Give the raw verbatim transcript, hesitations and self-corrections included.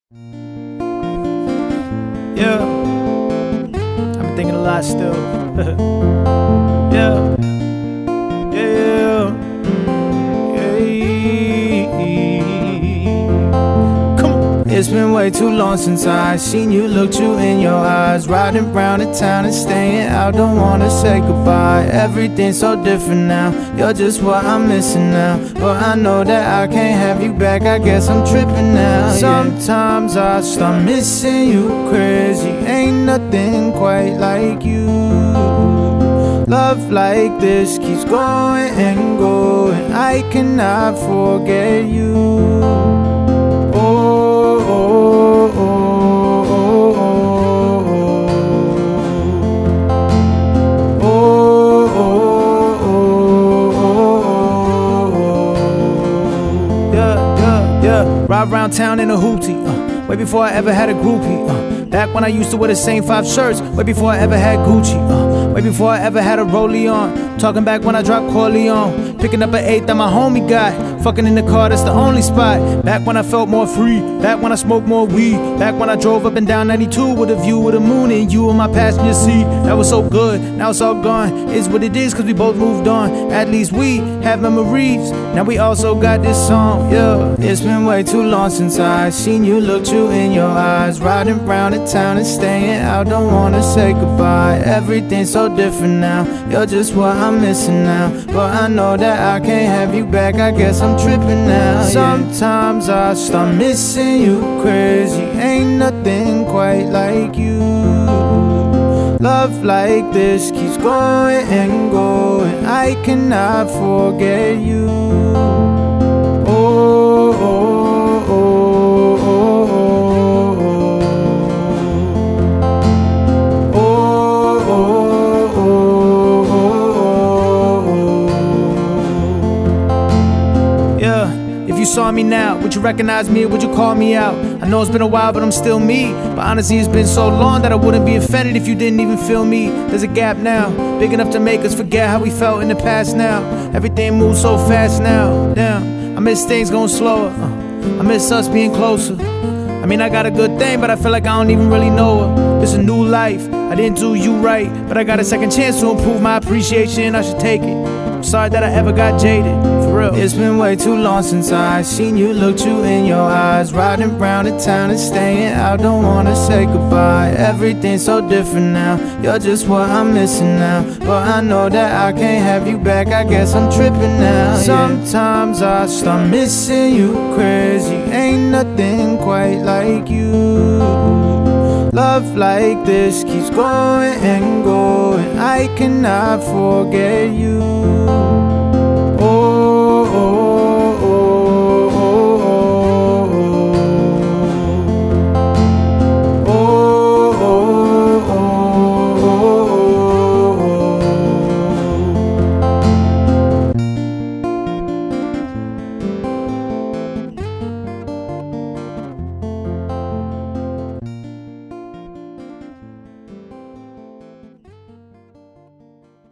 Yeah, I've been thinking a lot still. Yeah, yeah, yeah. Come on. It's been way too long since I seen you, looked you in your eyes. Riding round the town and staying out, don't wanna say goodbye. Everything's so different now, you're just what I'm missing now. But I know that I can't have you back, I guess I'm tripping now. Yeah. Sometimes I start missing you crazy, ain't nothing quite like you. Love like this keeps going and going, I cannot forget you. Oh, oh, oh, oh, oh, oh, oh, oh. Yeah, yeah, yeah. Ride around town in a hoopty, uh, way before I ever had a groupie. Uh. Back when I used to wear the same five shirts, way before I ever had Gucci, uh, way before I ever had a rollie on. Talking back when I dropped Corleone, picking up an eighth that my homie got, fucking in the car, that's the only spot. Back when I felt more free, back when I smoked more weed, back when I drove up and down ninety-two with a view of the moon and you in my passenger seat. That was so good, now it's all gone. It's what it is, cause we both moved on. At least we have memories, now we also got this song, yeah. It's been way too long since I seen you, looked you in your eyes. Riding round the town and staying out, don't wanna say goodbye. Everything's so different now, you're just what I'm missing now. But I know that I can't have you back, I guess I'm tripping now. Yeah. Sometimes I start missing you crazy, ain't nothing quite like you. Love like this keeps going and going, I cannot forget you. Oh, oh, oh, oh, oh, oh, oh, oh, oh. Yeah, if you saw me now, would you recognize me or would you call me out? I know it's been a while, but I'm still me. But honestly, it's been so long that I wouldn't be offended if you didn't even feel me. There's a gap now, big enough to make us forget how we felt in the past now. Everything moves so fast now, damn. I miss things going slower, uh, I miss us being closer. I mean, I got a good thing, but I feel like I don't even really know her. It's a new life, I didn't do you right, but I got a second chance to improve my appreciation, I should take it. I'm sorry that I ever got jaded, for real. It's been way too long since I seen you, looked you in your eyes. Riding round the town and staying out, don't wanna say goodbye. Everything's so different now, you're just what I'm missing now. But I know that I can't have you back, I guess I'm tripping now. Yeah. Sometimes I start missing you crazy, ain't nothing quite like you. Love like this keeps going and going, I cannot forget you.